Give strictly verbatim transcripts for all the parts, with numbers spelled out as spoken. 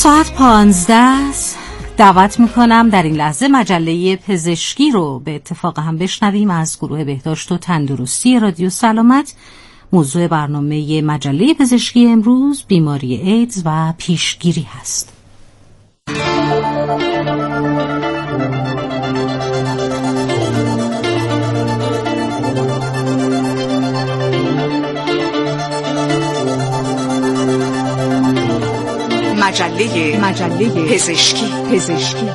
ساعت پانزده دعوت میکنم در این لحظه مجله پزشکی رو به اتفاق هم بشنویم از گروه بهداشت و تندرستی رادیو سلامت. موضوع برنامه مجله پزشکی امروز بیماری ایدز و پیشگیری هست. مجله مجله پزشکی پزشکی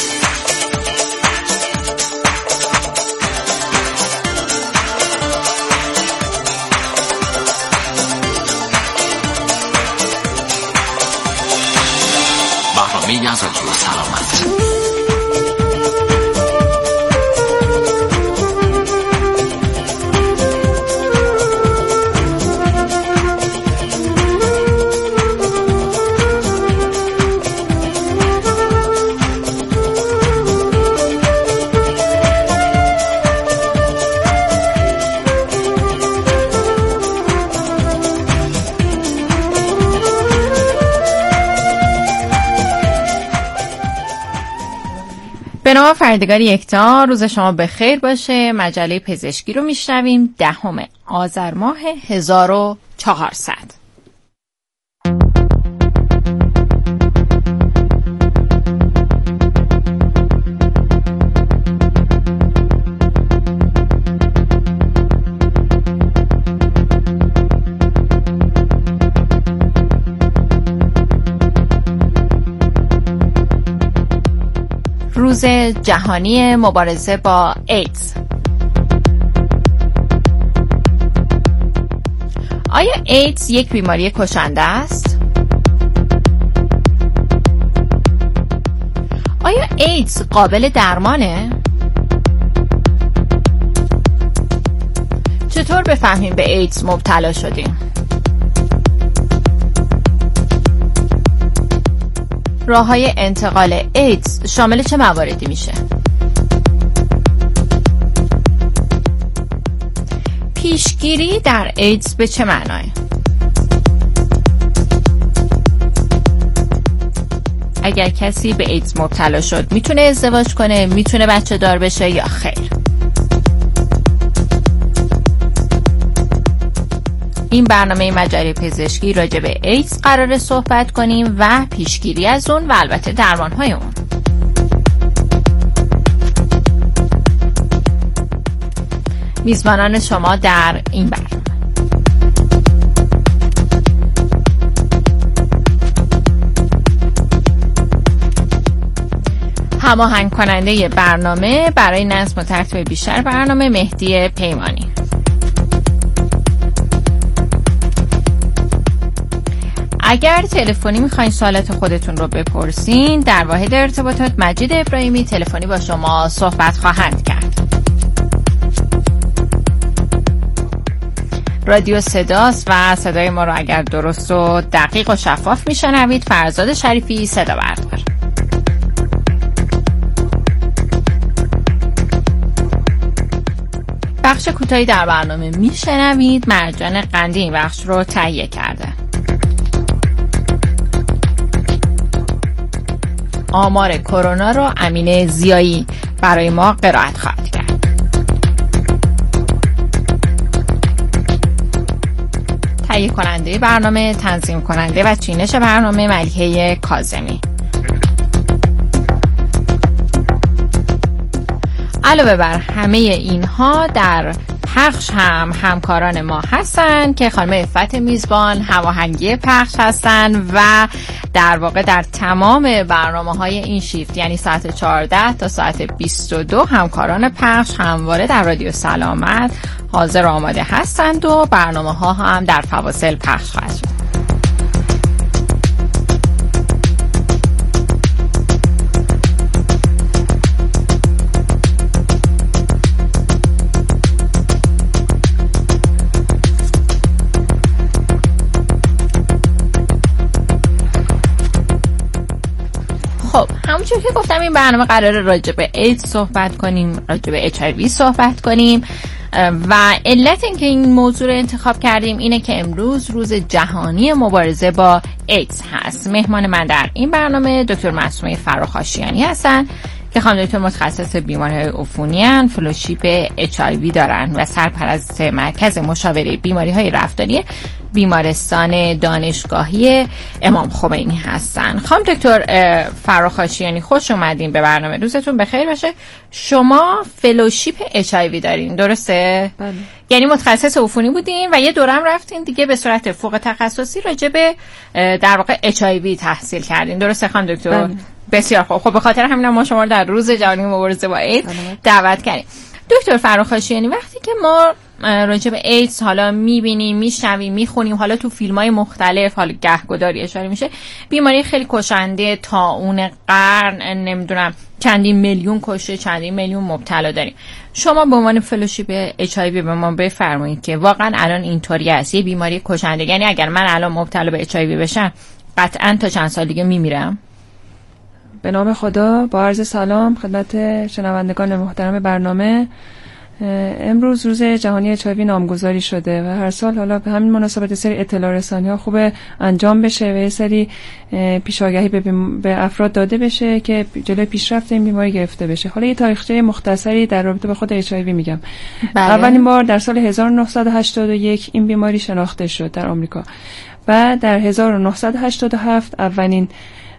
برنامه از رادیو سلامت. به نام پروردگار یکتا، روز شما بخیر باشه. مجله پزشکی رو میشنویم. دهم آذر ماه هزار و چهارصد. روز جهانی مبارزه با ایدز. آیا ایدز یک بیماری کشنده است؟ آیا ایدز قابل درمانه؟ چطور بفهمیم به ایدز مبتلا شدیم؟ راه‌های انتقال ایدز شامل چه مواردی میشه؟ پیشگیری در ایدز به چه معناه؟ اگر کسی به ایدز مبتلا شد میتونه ازدواج کنه، میتونه بچه دار بشه یا خیر؟ این برنامه مجله پزشکی راجع به ایدز قراره صحبت کنیم و پیشگیری از اون و البته درمان‌های اون. میزبانان شما در این برنامه: هماهنگ کننده برنامه برای نظم و ترتیب بیشتر برنامه مهدی پیمانی. اگر تلفنی میخواین سوالات خودتون رو بپرسین، در واحد ارتباطات مجید ابراهیمی تلفنی با شما صحبت خواهند کرد. رادیو صداست و صدای ما رو اگر درست و دقیق و شفاف میشنوید، فرزاد شریفی صدا بردار. بخش کوتاهی در برنامه میشنوید. مرجان قندی این بخش رو تهیه کرده. آمار کرونا رو امینه زیایی برای ما قرائت خواهد کرد. تهیه کننده برنامه، تنظیم کننده و چینش برنامه ملیحه کاظمی. علاوه بر همه اینها در پخش هم همکاران ما هستن که خانم عفت میزبان هماهنگی پخش هستن و در واقع در تمام برنامه‌های این شیفت، یعنی ساعت چهارده تا ساعت بیست و دو، همکاران پخش همواره در رادیو سلامت حاضر و آماده هستند و برنامه‌ها هم در فواصل پخش خواهد شد. خب همونجور که گفتم این برنامه قراره راجع به ایدز صحبت کنیم، راجع به اچ آی وی صحبت کنیم. و علت اینکه این موضوع رو انتخاب کردیم اینه که امروز روز جهانی مبارزه با ایدز هست. مهمان من در این برنامه دکتر معصومه فراخاشیانی هستن که خانم دکتر متخصص بیماری‌های عفونی ان، فلوشیپ اچ آی وی دارن و سرپرست مرکز مشاوره بیماری‌های رفتاری بیمارستان دانشگاهی امام خمینی هستن. خانم دکتر فراخاشیانی خوش اومدین به برنامه، روزتون بخیر باشه. شما فلوشیپ اچ آی وی دارین درسته؟ بله. یعنی متخصص عفونی بودین و یه دورم رفتین دیگه به صورت فوق تخصصی راجع به در واقع اچ آی وی تحصیل کردین درسته خانم دکتر؟ بله. بسیار خوب. خب به خاطر همین ما شما رو در روز جهانی مبارزه با ایدز دعوت کردیم. دکتر فراخاشیانی، وقتی که ما راجع به ایدز حالا میبینیم، میشنویم، میخونیم، حالا تو فیلم‌های مختلف حالا گهگداری اشاره میشه، بیماری خیلی کشنده، طاعون قرن، نمیدونم چندین میلیون کشته، چندین میلیون مبتلا داریم. شما به عنوان فلوشیپ اچ آی وی به ما بفرمایید که واقعا الان اینطوری است، یه بیماری کشنده، یعنی اگر من الان مبتلا به اچ آی وی بشم قطعا تا چند سال دیگه میمیرم؟ به نام خدا، با عرض سلام خدمت شنوندگان محترم برنامه. امروز روز جهانی اچ آی وی نامگذاری شده و هر سال حالا به همین مناسبت سری اطلاع رسانی ها خوبه انجام بشه و یه سری پیشاگهی به, به افراد داده بشه که جلوی پیشرفت این بیماری گرفته بشه. حالا یه تاریخچه مختصری در رابطه با خود اچ آی وی میگم. بله. اولین بار در سال هزار و نهصد و هشتاد و یک این بیماری شناخته شد در آمریکا. بعد در هزار و نهصد و هشتاد و هفت اولین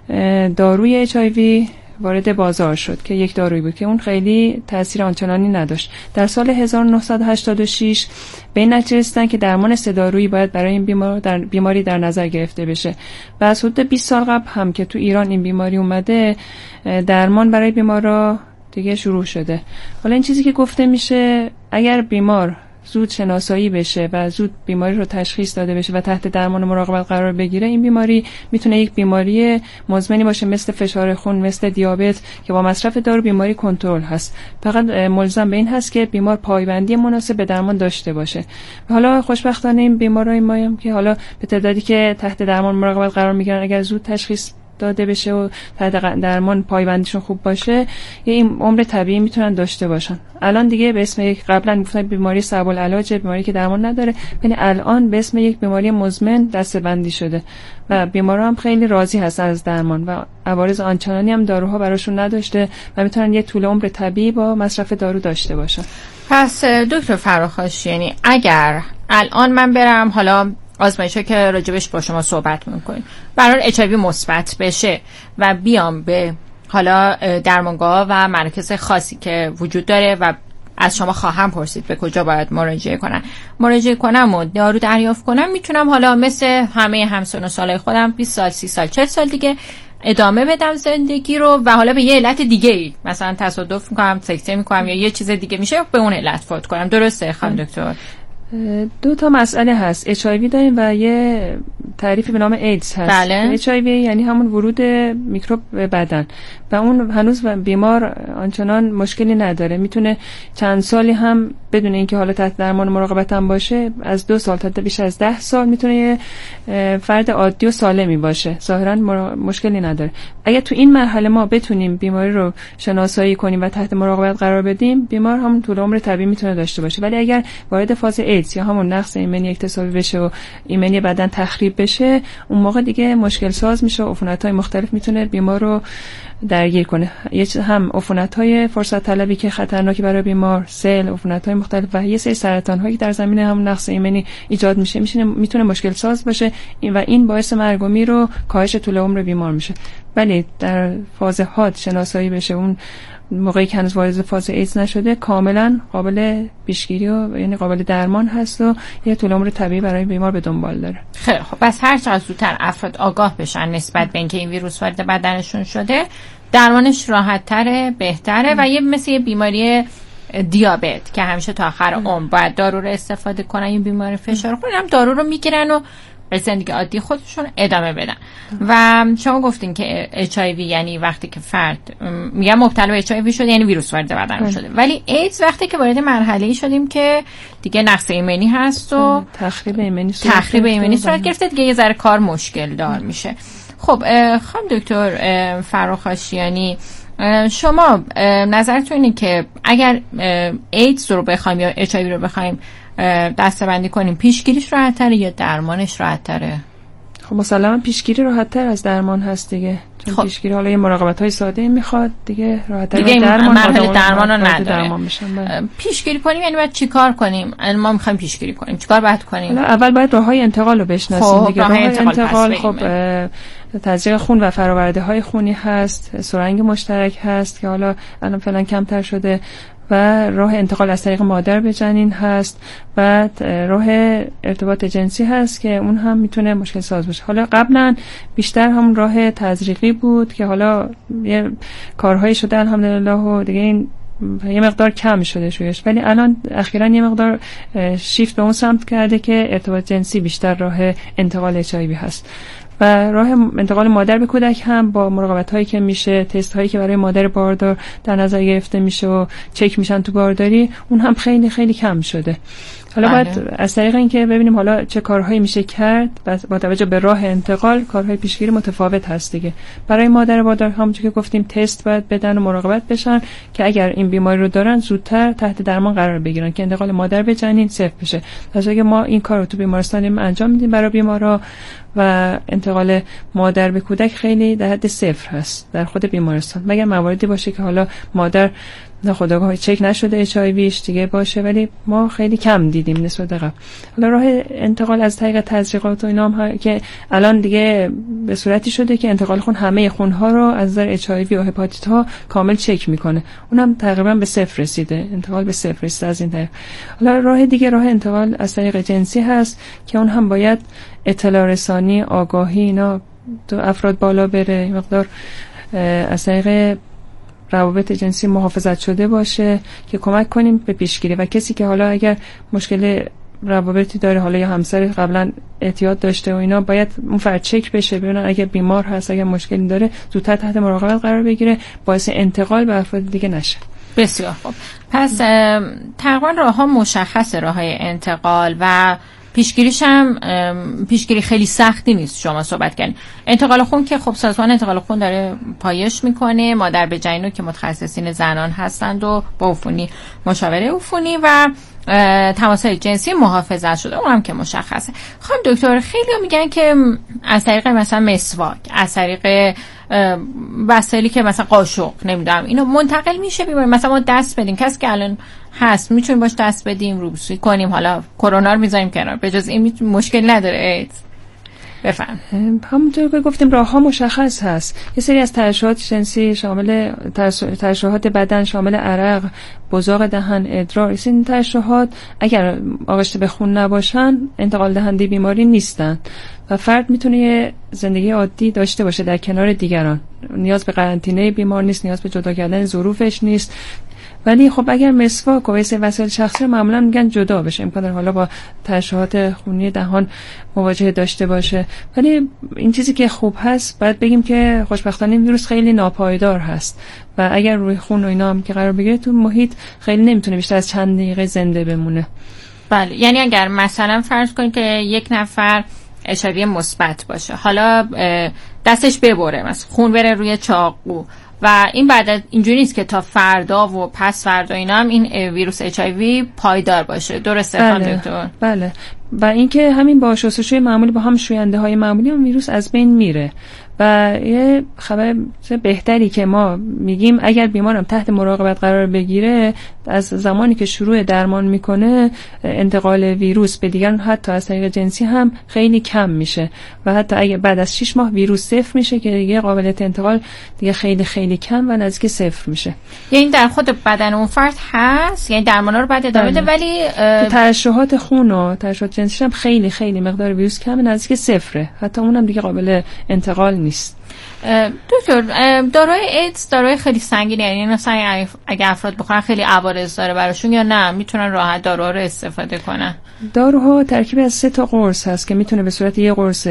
داروی اچ آی وی وارد بازار شد که یک دارویی بود که اون خیلی تاثیر آنچنانی نداشت. در سال هزار و نهصد و هشتاد و شش به این نتیجه رسیدن که درمان سه دارویی باید برای این بیمار در بیماری در نظر گرفته بشه و از حدود بیست سال قبل هم که تو ایران این بیماری اومده درمان برای بیمارا دیگه شروع شده. حالا این چیزی که گفته میشه اگر بیمار زود شناسایی بشه و زود بیماری رو تشخیص داده بشه و تحت درمان و مراقبت قرار بگیره، این بیماری میتونه یک بیماری مزمنی باشه مثل فشار خون، مثل دیابت که با مصرف دارو بیماری کنترل هست. فقط ملزم به این هست که بیمار پایبندی مناسب به درمان داشته باشه. و حالا خوشبختانه این بیمارای ما هم که حالا به تعدادی که تحت درمان و مراقبت قرار میگیرن اگر زود تشخیص داده بشه و تحت درمان پایبندیشون خوب باشه، یه این عمر طبیعی میتونن داشته باشن. الان دیگه به اسم یک، قبلا گفتن بیماری صعب العلاج، بیماری که درمان نداره، یعنی الان به اسم یک بیماری مزمن دسته‌بندی شده و بیمارا هم خیلی راضی هستن از درمان و عوارض آنچنانی هم داروها براشون نداشته و میتونن یه طول عمر طبیعی با مصرف دارو داشته باشن. پس دکتر فراخاشیانی، اگر الان من برم حالا آزمایشی که راجبش با شما صحبت میکنیم برای اچ آی وی مثبت بشه و بیام به حالا درمانگاه و مراکز خاصی که وجود داره و از شما خواهم پرسید به کجا باید مراجعه کنم مراجعه کنم و دارو دریافت کنم، میتونم حالا مثل همه همسن و سالای خودم بیست سال، سی سال، چهل سال دیگه ادامه بدم زندگی رو و حالا به یه علت دیگه ای مثلا تصادف میکنم، سکته میکنم یا یه چیز دیگه میشه به اون علت فوت کنم، درسته خانم دکتر؟ دو تا مسئله هست. اچ آی وی داریم و یه تعریفی به نام ایدز هست. بله. اچ آی وی یعنی همون ورود میکروب به بدن و اون هنوز بیمار آنچنان مشکلی نداره، میتونه چند سالی هم بدون اینکه حالا تحت درمان مراقبت هم باشه، از دو سال تا بیش از ده سال میتونه یه فرد عادی و سالمی باشه، ظاهرا مشکلی نداره. اگه تو این مرحله ما بتونیم بیماری رو شناسایی کنیم و تحت مراقبت قرار بدیم، بیمار همون طول عمر طبیعی میتونه داشته باشه. ولی اگر وارد فاز ایدز یا همون نقص ایمنی اکتسابی بشه و ایمنی بدن تخریب بشه، اون موقع دیگه مشکل ساز میشه و عفونت‌های مختلف میتونه بیمار رو درگیر کنه. یه هم عفونت‌های فرصت طلبی که خطرناکی برای بیمار، سل، عفونت‌های مختلف و یه سری سرطان‌هایی که در زمینه همون نقص ایمنی ایجاد میشه میشه میتونه مشکل ساز باشه و این باعث مرگ و میر و کاهش طول عمر بیمار میشه. ولی در فاز حاد شناسایی بشه، اون موقعی که هنوز وارد فاز ایدز نشده، کاملا قابل پیشگیری و یعنی قابل درمان هست و یه طول عمر طبیعی برای بیمار به دنبال داره. خیلی خب، پس هر چقدر زودتر افراد آگاه بشن نسبت به اینکه این ویروس وارد بدنشون شده، درمانش راحت تره، بهتره و یه مثل یه بیماری دیابت که همیشه تا آخر عمر باید دارو رو استفاده کنن، این بیماری فشار خون هم دارو رو میگیرن و به زندگی عادی خودشون ادامه بدن. و شما گفتین که اچ آی وی یعنی وقتی که فرد میگم مبتلا به اچ آی وی شده یعنی ویروس وارد بدن شده، ولی ایدز وقتی که وارد مرحله‌ای شدیم که دیگه نقص ایمنی هست و تخریب ایمنی تخریب ایمنی صورت گرفته، دیگه یه ذره کار مشکل دار میشه. خب خانم دکتر فراخاشیانی، شما نظرتون اینه که اگر ایدز رو بخوایم یا اچ آی وی رو بخوایم دسته‌بندی کنیم، پیشگیریش راحت‌تره یا درمانش راحت‌تره؟ خب مسلما پیشگیری راحت‌تر از درمان هست دیگه، چون خب. پیشگیری حالا یه مراقبت‌های ساده میخواد دیگه، راحت‌تر دیگه درمان مرحله درمان رو نداره. درمان پیشگیری کنیم یعنی باید چیکار کنیم؟ ما می‌خوایم پیشگیری کنیم، چیکار باید کنیم؟ اول باید راه‌های انتقال رو بشناسیم خب. دیگه. راه انتقال خب تزریق خون و فرآورده‌های خونی هست، سرنگ مشترک هست که حالا الان فعلا کمتر شده، و راه انتقال از طریق مادر به جنین هست، و راه ارتباط جنسی هست که اون هم میتونه مشکل ساز باشه. حالا قبلا بیشتر همون راه تزریقی بود که حالا یه کارهایی شده الحمدلله و دیگه این یه مقدار کم شده شویش، ولی الان اخیراً یه مقدار شیفت به اون سمت کرده که ارتباط جنسی بیشتر راه انتقال اچ آی وی هست. و راه انتقال مادر به کودک هم با مراقبت هایی که میشه، تست هایی که برای مادر باردار در نظر گرفته میشه و چک میشن تو بارداری، اون هم خیلی خیلی کم شده. حالا باید از طریق اینکه ببینیم حالا چه کارهایی میشه کرد با توجه به راه انتقال، کارهای پیشگیری متفاوت هست دیگه. برای مادر باردار همونجوری که گفتیم تست باید بدن و مراقبت بشن که اگر این بیماری رو دارن زودتر تحت درمان قرار بگیرن که انتقال مادر به جنین صفر بشه. از اگه ما این کار رو تو بیمارستان انجام میدیم برای بیمارا و انتقال مادر به کودک خیلی در حد صفر هست در خود بیمارستان، مگر مواردی باشه که حالا مادر ناخودآگاه چک نشده اچ آی ویش دیگه باشه، ولی ما خیلی کم دیدیم نسبت به قبل. حالا راه انتقال از طریق تزریقات و اینا هم که الان دیگه به صورتی شده که انتقال خون همه خونها رو از نظر اچ آی وی و هپاتیت ها کامل چک میکنه، اونم تقریبا به صفر رسیده، انتقال به صفر رسیده از این طریق. حالا راه دیگه راه انتقال از طریق جنسی هست که اون هم باید اطلاع رسانی، آگاهی اینا تو افراد بالا بره، مقدار از طریق روابط جنسی محافظت شده باشه که کمک کنیم به پیشگیری. و کسی که حالا اگر مشکل روابطی داره، حالا یا همسر قبلا اعتیاد داشته و اینا، باید اون فرد چک بشه ببینن اگر بیمار هست، اگر مشکلی داره زودتر تحت مراقبت قرار بگیره، باعث انتقال به افراد دیگه نشه. بسیار خوب. پس تقریبا راه‌ها مشخصه، راه‌های انتقال و پیشگیریش هم پیشگیری خیلی سختی نیست. شما صحبت کردین انتقال خون که خب سازمان انتقال خون داره پایش میکنه، مادر به جنین که متخصصین زنان هستند و با عفونی مشاوره عفونی و تماس‌های جنسی محافظت شده، اونم که مشخصه. خانم دکتر خیلی میگن که از طریق مثلا مسواک، از طریق وسایلی که مثلا قاشق نمیدونم اینو منتقل میشه بیماری، مثلا ما دست بدیم، کسی که الان هست میتونیم باش دست بدیم، روبوسی کنیم، حالا کرونا رو میذاریم کنار، به جز این مشکل نداره ایدز؟ بفهم. همونطور که گفتیم راه ها مشخص هست. یه سری از ترشحات جنسی شامل ترشحات بدن، شامل عرق، بزاق دهن، ادرار، این ترشحات اگر آغشته به خون نباشن انتقال دهنده بیماری نیستن و فرد میتونه یه زندگی عادی داشته باشه در کنار دیگران، نیاز به قرنطینه بیمار نیست، نیاز به جدا کردن ظروفش نیست. ولی خب اگر مسواک و وسایل شخصی رو معمولا میگن جدا بشه، امکان داره حالا با ترشحات خونی دهان مواجهه داشته باشه. ولی این چیزی که خوب هست باید بگیم که خوشبختانه این ویروس خیلی ناپایدار هست و اگر روی خون و اینا هم که قرار بگیره تو محیط خیلی نمیتونه بیشتر از چند دقیقه زنده بمونه. بله، یعنی اگر مثلا فرض کنید که یک نفر اچ آی وی مثبت باشه، حالا دستش ببره، مثلا خون بره روی چاقو و این بعد اینجوری نیست که تا فردا و پس فردا اینا هم این ویروس اچ آی وی پایدار باشه، درسته خانم بله. دکتر؟ بله. و اینکه همین با شستشوی معمولی با هم شوینده های معمولی هم ویروس از بین میره. و یه خبر بهتری که ما میگیم اگر بیمارم تحت مراقبت قرار بگیره، از زمانی که شروع درمان میکنه انتقال ویروس به دیگران حتی از طریق جنسی هم خیلی کم میشه و حتی اگر بعد از شش ماه ویروس صفر میشه که دیگه قابلیت انتقال دیگه خیلی خیلی کم و نزدیک صفر میشه. یعنی در خود بدن اون فرد هست، یعنی درمانا رو بعد ادامه بده، ولی ترشحات خون و ترشحات جنسی هم خیلی خیلی مقدار ویروس کمه، نزدیک صفره، حتی اونم دیگه قابل انتقال نیست. دکتر داروی ایدز داروی خیلی سنگینه، یعنی مثلا اگه افراد بخورن خیلی عوارض داره براشون یا نه میتونن راحت داروها رو استفاده کنن؟ داروها ترکیب از سه تا قرص هست که میتونه به صورت یه قرص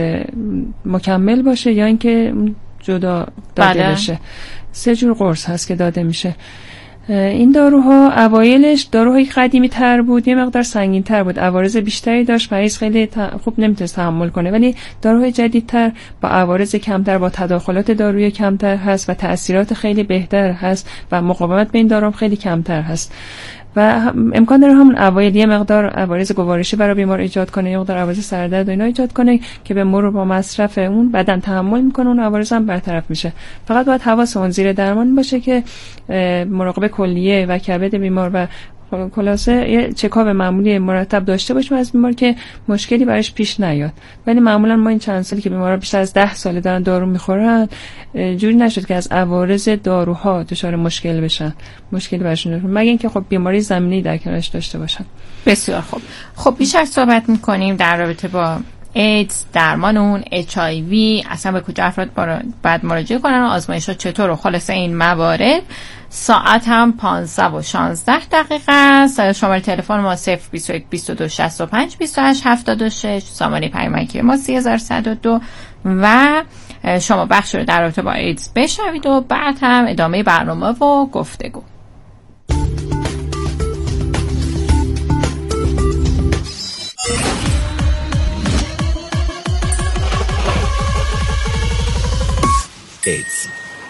مکمل باشه یا اینکه جدا داده بله. بشه. سه جور قرص هست که داده میشه. این داروها اوایلش داروهای قدیمی تر بود، یه مقدار سنگین تر بود، عوارض بیشتری داشت، مریض خیلی خوب نمیتونست تحمل کنه. ولی داروهای جدیدتر با عوارض کمتر، با تداخلات دارویی کمتر هست و تأثیرات خیلی بهتر هست و مقاومت به این دارو خیلی کمتر هست و امکان داره همون اوایل یه مقدار عوارض گوارشی برای بیمار ایجاد کنه، یه مقدار عوارض سردرد و اینا ایجاد کنه که به مرور با مصرف اون بدن تحمل میکنه، اون عوارض هم برطرف میشه. فقط باید حواسمون زیر درمان باشه که مراقبه کلیه و کبد بیمار و خلاصه یه چکاپ معمولی مرتب داشته باشیم از بیمار که مشکلی براش پیش نیاد. ولی معمولا ما این چند سالی که بیمارا بیشتر از ده سال دارن دارو میخورن، جوری نشد که از عوارض داروها دچار مشکل بشن، مشکلی براشون نشه، مگه اینکه خب بیماری زمینی در کنارش داشته باشن. بسیار خوب. خب بیشتر صحبت میکنیم در رابطه با ایدز، درمان اون، اچ آی وی، اصلا به کجا افراد باید مراجعه کنن و آزمایش‌ها چطور و خلاصه این موارد. ساعت هم پانزده و شانزده دقیقه است. شماره تلفن ما صفر بیست و یک بیست و دو شصت و پنج بیست و هشت هفتاد و شش، سامانه پیامکی ما سه هزار و صد و دو و شما بخش رو در رابطه با ایدز بشنوید و بعد هم ادامه برنامه و گفتگو. ایدز.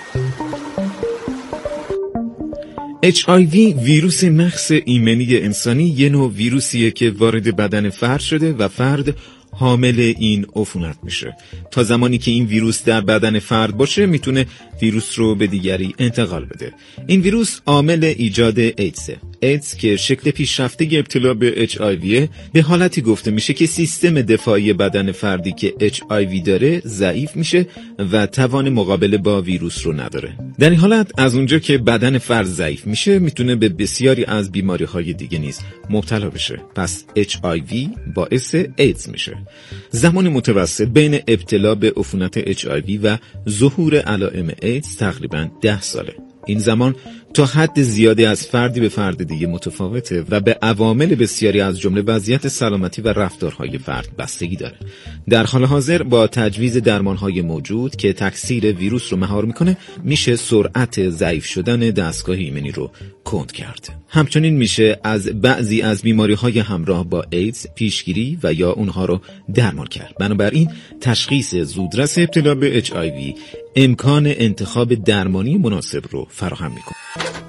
اچ آی وی ویروس مخص ایمنی انسانی یه نوع ویروسیه که وارد بدن فرد شده و فرد حامل این عفونت میشه. تا زمانی که این ویروس در بدن فرد باشه میتونه ویروس رو به دیگری انتقال بده. این ویروس عامل ایجاد ایدزه. ایدز که شکل پیشرفته ابتلا به اچ آی وی به حالتی گفته میشه که سیستم دفاعی بدن فردی که اچ آی وی داره ضعیف میشه و توان مقابله با ویروس رو نداره. در این حالت از اونجا که بدن فرد ضعیف میشه میتونه به بسیاری از بیماری‌های دیگه نیز مبتلا بشه. پس اچ آی وی باعث ایدز میشه. زمان متوسط بین ابتلا به عفونت اچ آی وی و ظهور علائم ایدز تقریباً ده ساله. این زمان تا حد زیادی از فردی به فرد دیگه متفاوته و به عوامل بسیاری از جمله وضعیت سلامتی و رفتارهای فرد بستگی داره. در حال حاضر با تجویز درمانهای موجود که تکثیر ویروس رو مهار میکنه میشه سرعت ضعیف شدن دستگاه ایمنی رو کند کرد. همچنین میشه از بعضی از بیماریهای همراه با ایدز پیشگیری و یا اونها رو درمان کرد. بنابراین تشخیص زودرس ابتلا به اچ آی وی امکان انتخاب درمانی مناسب رو فراهم میکنه.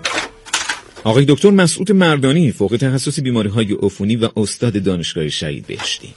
آقای دکتر مسعود مردانی، فوق تخصص بیماری‌های عفونی و استاد دانشگاه شهید بهشتی.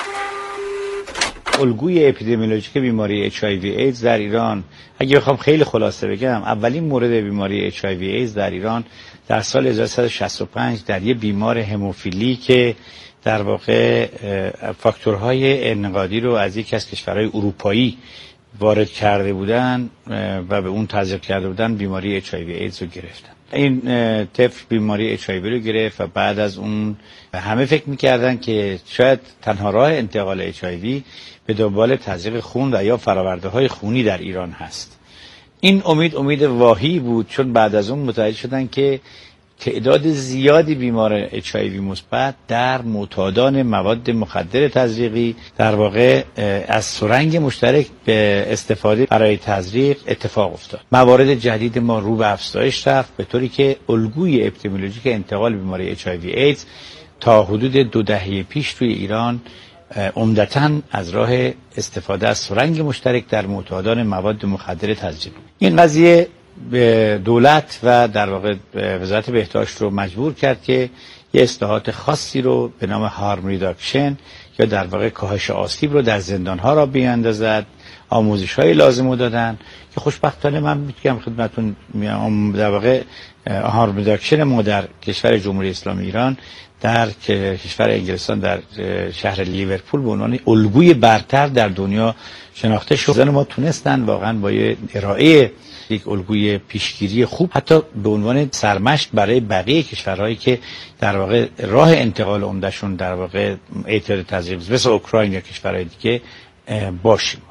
الگوی اپیدمیولوژیک بیماری اچ آی وی ایدز در ایران، اگه بخوام خیلی خلاصه بگم، اولین مورد بیماری اچ آی وی ایدز در ایران در سال هزار و سیصد و شصت و پنج در یک بیمار هموفیلی که در واقع فاکتورهای انقادی رو از یک از کشورهای اروپایی وارد کرده بودن و به اون تزریق کرده بودن، بیماری اچ آی وی ایدز رو گرفتن. این طفل بیماری اچ آی وی رو گرفت و بعد از اون همه فکر میکردن که شاید تنها راه انتقال اچ آی وی به دنبال تزریق خون و یا فراورده های خونی در ایران هست. این امید امید واهی بود، چون بعد از اون متوجه شدن که تعداد زیادی بیمار اچ آی وی مثبت در معتادان مواد مخدر تزریقی در واقع از سرنگ مشترک به استفاده برای تزریق اتفاق افتاد. موارد جدید ما رو به افزایش رفت، به طوری که الگوی اپیدمیولوژیک انتقال بیماری اچ آی وی ایدز تا حدود دو دهه پیش توی ایران عمدتاً از راه استفاده از سرنگ مشترک در معتادان مواد مخدر تزریقی. این قضیه به دولت و در واقع وزارت بهداشت رو مجبور کرد که یه اصلاحات خاصی رو به نام هارم ریداکشن یا در واقع کاهش آسیب رو در زندان‌ها را بیاندازد. آموزش‌های لازم رو دادن که خوشبختانه من میگم خدمتتون، در واقع هارم ریداکشن ما در کشور جمهوری اسلامی ایران در کشور انگلستان در شهر لیورپول به عنوان الگوی برتر در دنیا شناخته شد. ما تونستن واقعا با ارائه یک الگوی پیشگیری خوب حتی به عنوان سرمشق برای بقیه کشورهایی که در واقع راه انتقال عمدهشون در واقع اعتیاد تزریق مثل اوکراین یا کشورهای دیگه باشیم.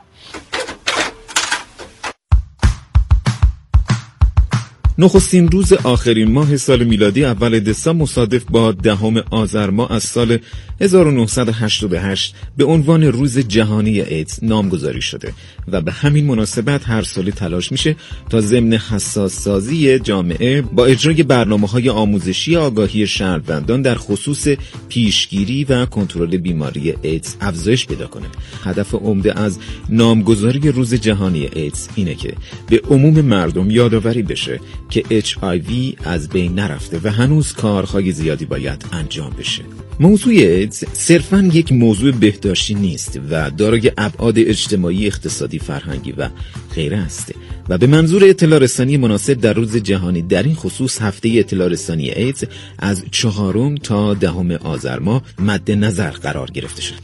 نخستین روز آخرین ماه سال میلادی اول دسامبر مصادف با دهم آذر ماه از سال هزار و نهصد و هشتاد و هشت به عنوان روز جهانی ایدز نامگذاری شده و به همین مناسبت هر سال تلاش میشه تا ضمن حساس سازی جامعه با اجرای برنامه‌های آموزشی آگاهی شهروندان در خصوص پیشگیری و کنترل بیماری ایدز افزایش پیدا کنه. هدف عمده از نامگذاری روز جهانی ایدز اینه که به عموم مردم یادآوری بشه که اچ آی وی از بین نرفته و هنوز کارهای زیادی باید انجام بشه. موضوع ایدز صرفاً یک موضوع بهداشتی نیست و دارای ابعاد اجتماعی، اقتصادی، فرهنگی و غیره است و به منظور اطلاع رسانی مناسب در روز جهانی در این خصوص هفته اطلاع رسانی ایدز از چهارم تا دهم آذر ماه مد نظر قرار گرفته شد.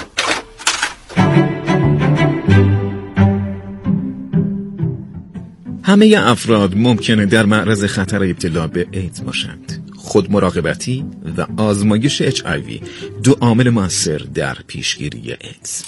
همه افراد ممکنه در معرض خطر ابتلا به ایدز باشند. خود مراقبتی و آزمایش اچ آی وی دو عامل مؤثر در پیشگیری ایدز.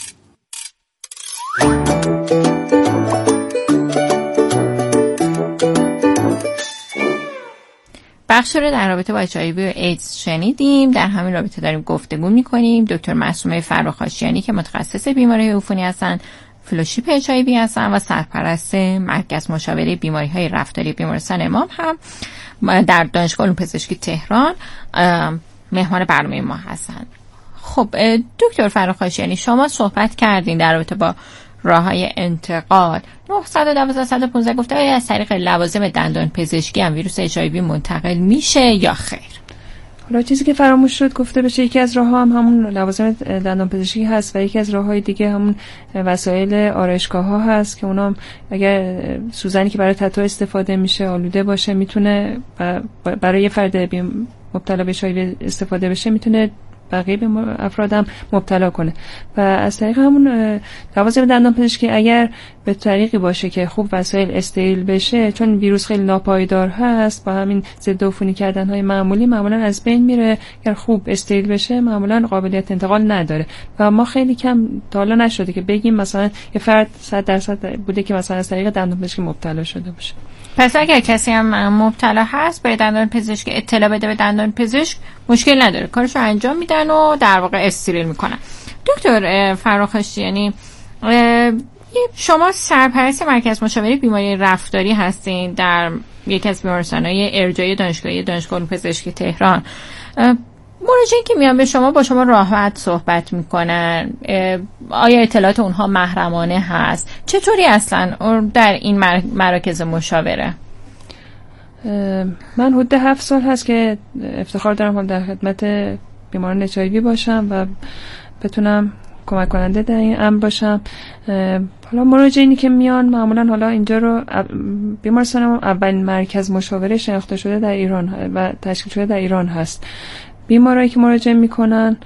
بخش رو در رابطه با اچ آی وی و ایدز شنیدیم. در همین رابطه داریم گفتگو می‌کنیم. دکتر معصومه فرخاشیانی که متخصص بیماری عفونی هستند، فلوشیپ اچ آی وی هستن و سرپرست مرکز مشاوره بیماری‌های رفتاری بیمارستان امام هم در دانشگاه علوم پزشکی تهران مهمان برنامه ما هستن. خب دکتر فرخاشیانی، شما صحبت کردین در رابطه با راه‌های انتقال. نه یک دو یک گفته از طریق لوازم دندان پزشکی هم ویروس اچ آی وی منتقل میشه یا خیر؟ حالا چیزی که فراموش شد گفته بشه، یکی از راه‌ها هم همون لوازم دندان پزشکی هست و یکی از راه‌های دیگه همون وسایل آرایشگاه‌ها هست که اونا اگر سوزنی که برای تتو استفاده میشه آلوده باشه میتونه برای یه فرد مبتلا به اچ آی وی استفاده بشه، میتونه بقیه افرادم مبتلا کنه. و از طریق همون لوازم دندان پزشکی اگر به طریقی باشه که خوب وسایل استریل بشه، چون ویروس خیلی ناپایدار هست، با همین ضد عفونی کردن های معمولی معمولا از بین میره. اگر خوب استریل بشه معمولا قابلیت انتقال نداره و ما خیلی کم تا حالا نشده که بگیم مثلا یه فرد صد درصد بوده که مثلا از طریق دندان پزشکی مبتلا شده باشه. پس اگر کسی هم مبتلا هست به دندان پزشک اطلاع بده به دندان پزشک، مشکل نداره، کارشو انجام میدن و در واقع استریل میکنن. دکتر فرخاشیانی، شما سرپرست مرکز مشاوره بیماری رفتاری هستین در یکی از بیمارستان‌های ارجاعی دانشگاهی دانشگاه علوم پزشکی تهران. مراجعین که میان به شما با شما راحت صحبت میکنن، آیا اطلاعات اونها محرمانه هست؟ چطوری اصلا در این مراکز مشاوره؟ من حدود هفت سال هست که افتخار دارم در خدمت بیماران اچ آی وی باشم و بتونم کمک کننده در این امر باشم. حالا مراجعینی که میان معمولا حالا اینجا رو بیمارستان اولین مرکز مشاوره شناخته شده در ایران و تشکیل شده در ایران هست. بیمارایی که مراجعه میکنن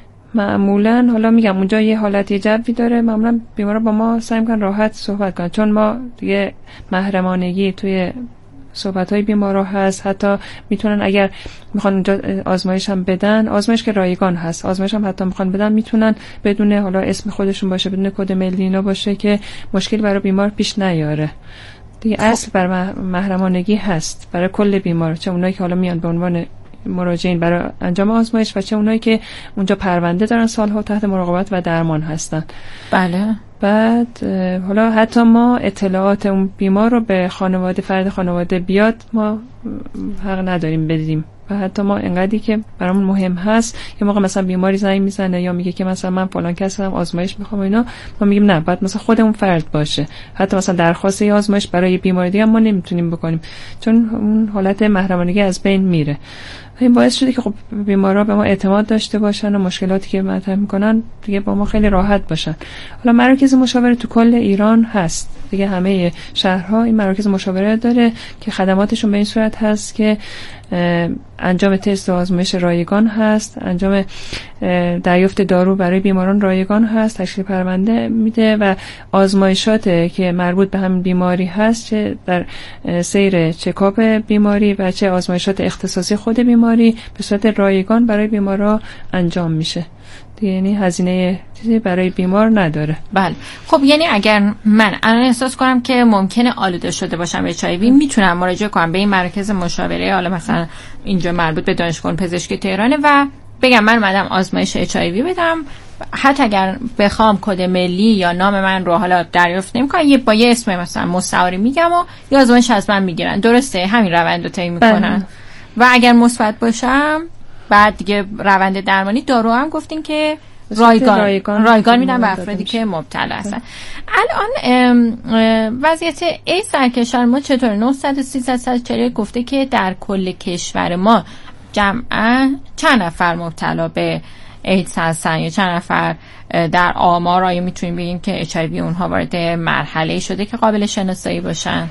معمولا حالا میگم اونجا یه حالت یه جوی داره، معمولا بیمارا با ما سعی میکنن راحت صحبت کنن، چون ما دیگه محرمانگی توی صحبت‌های بیمارا هست. حتی میتونن اگر میخوان اونجا آزمایش هم بدن، آزمایش که رایگان هست، آزمایش هم حتی میخوان بدن میتونن بدون حالا اسم خودشون باشه، بدون کد ملی اینا باشه که مشکل برای بیمار پیش نیاره. دیگه اصل بر محرمانگی هست برای کل بیمار، چه اونایی که حالا میان به عنوان مراجعین برای انجام آزمایش و چه اونایی که اونجا پرونده دارن سالها تحت مراقبت و درمان هستن. بله. بعد حالا حتی ما اطلاعات اون بیمار رو به خانواده، فرد خانواده بیاد ما حق نداریم بدیم و حتی ما انقدری که برامون مهم هست، یه موقع مثلا بیماری زنگ میزنه یا میگه که مثلا من فلان کسی هم آزمایش میخوام اینا، ما میگیم نه، باید مثلا خود اون فرد باشه. حتی مثلا درخواست آزمایش برای بیماری دیگه ما نمیتونیم بکنیم چون اون حالت محرمانگی از بین میره. این باعث شده که خب بیمارا به ما اعتماد داشته باشن و مشکلاتی که مطرح میکنن دیگه با ما خیلی راحت باشن. حالا مراکز مشاوره تو کل ایران هست دیگه، همه شهرها این مراکز مشاوره داره که خدماتشون به این صورت هست که انجام تست و آزمایش رایگان هست، انجام دریافت دارو برای بیماران رایگان هست، تشکیل پرونده میده و آزمایشات که مربوط به همین بیماری هست، چه در سیر چکاپ بیماری و چه آزمایشات اختصاصی خود بیماری به صورت رایگان برای بیمارا انجام میشه. یعنی هزینه چیزی برای بیمار نداره. بله. خب یعنی اگر من الان احساس کنم که ممکنه آلوده شده باشم اچ آی وی، میتونم مراجعه کنم به این مرکز مشاوره، حالا مثلا اینجا مربوط به دانشگاه پزشکی تهرانه و بگم من اومدم آزمایش اچ آی وی بدم، حتی اگر بخوام کد ملی یا نام من رو حالا دریافت نمی‌کنن، یه با یه اسم مثلا مستعاری میگم و یا آزمایش از من میگیرن. درسته همین روند رو طی میکنن و اگر مثبت باشم بعد دیگه روند درمانی دارو هم گفتین که رایگان رایگان, رایگان میدن به افرادی که مبتلا هستن. الان وضعیت ایدز در کشور ما چطور؟ نهصد و سیصد و چهل گفته که در کل کشور ما جمعا چند نفر مبتلا به ایدز هستن یا چند نفر در آمار آیا میتونیم بگیم که اچ آی وی اونها وارد مرحله شده که قابل شناسایی باشن؟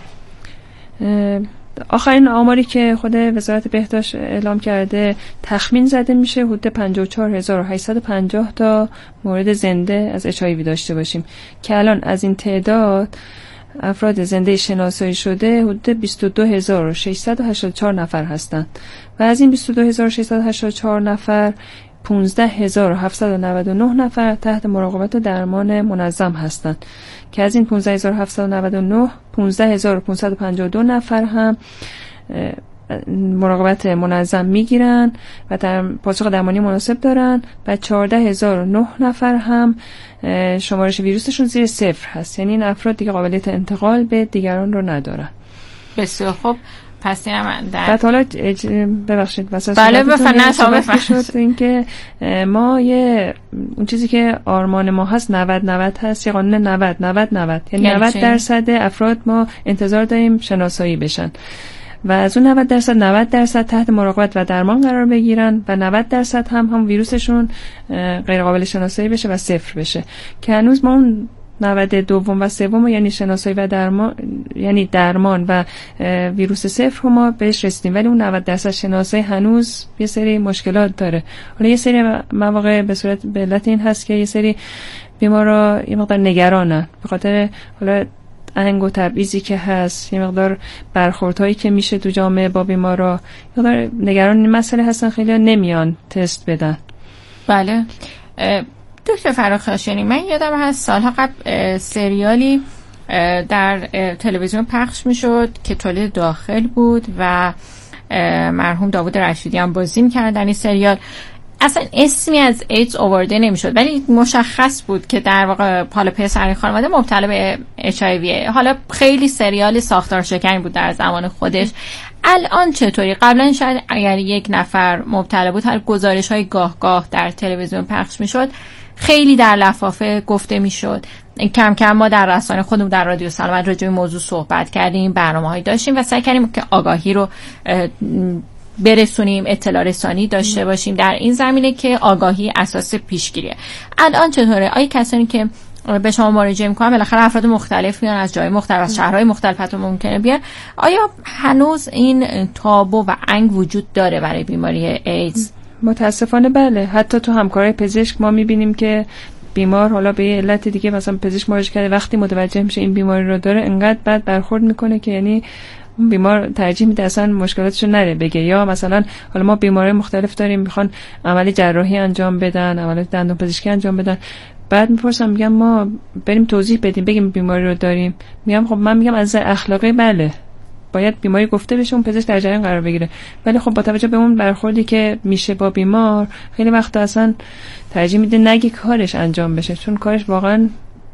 آخرین آماری که خود وزارت بهداشت اعلام کرده تخمین زده میشه حدود پنجاه و چهار هزار و هشتصد و پنجاه تا مورد زنده از اچ آی وی داشته باشیم که الان از این تعداد افراد زنده شناسایی شده حدود بیست و دو هزار و ششصد و هشتاد و چهار نفر هستند و از این بیست و دو هزار و ششصد و هشتاد و چهار نفر پانزده هزار و هفتصد و نود و نه نفر تحت مراقبت و درمان منظم هستند که از این پانزده هزار و هفتصد و نود و نه پانزده هزار و پانصد و پنجاه و دو نفر هم مراقبت منظم میگیرن و در پاسخ درمانی مناسب دارن و چهارده هزار و نه نفر هم شمارش ویروسشون زیر صفر هست، یعنی این افراد دیگه قابلیت انتقال به دیگران رو ندارن. بسیار خوب. پس اینم در بعد حالا ببخشید واسه بله بفرمایید شد این که ما یه اون چیزی که آرمان ما هست نود نود هست، یه قانون نود نود نود یعنی نود درصد افراد ما انتظار داریم شناسایی بشن و از اون نود درصد نود درصد تحت مراقبت و درمان قرار بگیرن و نود درصد هم هم ویروسشون غیر قابل شناسایی بشه و صفر بشه که هنوز ما اون نود دوم و سوم یعنی شناسایی و درمان یعنی درمان و ویروس صفر رو ما بهش رسیدیم، ولی اون نود درصد شناسایی هنوز یه سری مشکلات داره. حالا یه سری مواقع به صورت به علت این هست که یه سری بیمارا یه مقدار نگرانن به خاطر حالا آهنگ و تبعیضی که هست، یه مقدار برخوردهایی که میشه تو جامعه با بیمارا، یه مقدار نگران این مسئله هستن، خیلی نمیان تست بدن. بله دکتر فراخاشانی، من یادم هست سالها قبل سریالی در تلویزیون پخش میشد که تولید داخل بود و مرحوم داوود رشیدی هم بازی می‌کرد در این سریال. اصلا اسمی از ایدز آورده نمیشد ولی مشخص بود که در واقع حالا پسر خانواده مبتلا به اچ آی وی. حالا خیلی سریالی ساختار شکنی بود در زمان خودش. الان چطوری؟ قبلا شاید اگر یک نفر مبتلا بود هر گزارش‌های گاه گاه در تلویزیون پخش میشد، خیلی در لفافه گفته میشد. کم کم ما در رسانه خودمون در رادیو سلامت راجع به موضوع صحبت کردیم، برنامه‌هایی داشتیم و سعی کردیم که آگاهی رو برسونیم، اطلاع رسانی داشته باشیم در این زمینه که آگاهی اساس پیشگیریه. الان چطوره؟ آیا کسانی که به شما مراجعه میکنن بالاخره افراد مختلف میان از جای مختلف، از شهرهای مختلف حتی ممکنه بیان، آیا هنوز این تابو و انگ وجود داره برای بیماری ایدز؟ متاسفانه بله. حتی تو همکارای پزشک ما میبینیم که بیمار حالا به علت دیگه مثلا پزشک مراجعه کرده، وقتی متوجه میشه این بیماری رو داره انقدر بد برخورد میکنه که یعنی اون بیمار ترجیح میده اصلا مشکلاتشو نره بگه. یا مثلا حالا ما بیماری مختلف داریم میخوان عمل جراحی انجام بدن، عمل دندون پزشکی انجام بدن، بعد میپرسم میگم ما بریم توضیح بدیم بگیم بیماری رو داریم، میگم خب من میگم از نظر اخلاقی بله باید بیماری گفته بشه اون پزشک در جریان قرار بگیره، ولی خب با توجه به اون برخوردی که میشه با بیمار خیلی وقت اصلا ترجیح میده نگه کارش انجام بشه، چون کارش واقعا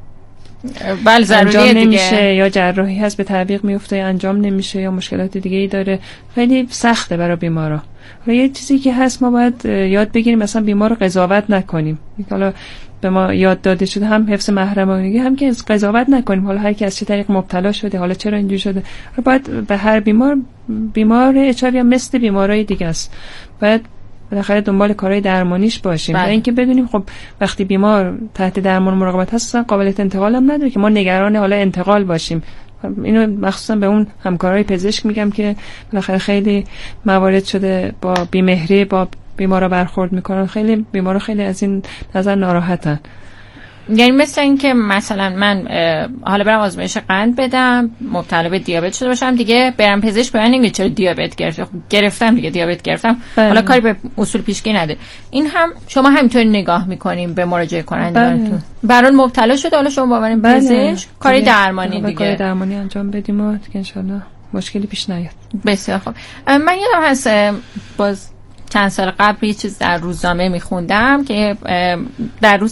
بله انجام نمیشه یا جراحی هست به تعویق میفته یا انجام نمیشه یا مشکلات دیگه ای داره، خیلی سخته برای بیمارا. حالا یه چیزی که هست ما باید یاد بگیریم مثلا بیمار رو قضاوت نکنیم. حالا به ما یاد داده شده هم حفظ محرمانگی هم که قضاوت نکنیم، حالا هر کی از چه طریق مبتلا شده، حالا چرا اینجوری شده، باید به هر بیمار بیمار اچ آی وی مثل بیمارای دیگه است باید بالاخره دنبال کارهای درمانیش باشیم و اینکه بدونیم خب وقتی بیمار تحت درمان و مراقبت هستن قابلیت انتقال هم نداره که ما نگران حالا انتقال باشیم. اینو مخصوصا به اون همکارای پزشک میگم که بالاخره خیلی موارد شده با بیمهری با بیمارا برخورد میکنن، خیلی بیمارا خیلی از این نظر ناراحتن. یعنی مثل این که مثلا من حالا برم آزمایش قند بدم مبتلا به دیابت شده باشم دیگه برم پزشک بگم نمیگه چرا دیابت گرفتم، گرفتم دیگه دیابت گرفتم بله. حالا کاری به اصول پیشگیری نداره. این هم شما همینطوری نگاه میکنیم به مراجعه کنندگانتون بله. برای مبتلا شده حالا شما باورین بله. پزشک کاری درمانی دیگه کاری درمانی انجام بدیم و دیگه ان شاء الله مشکلی پیش نیاد. بسیار خوب. من یادم هست باز چند سال قبل یه چیز در روزنامه میخوندم که در روز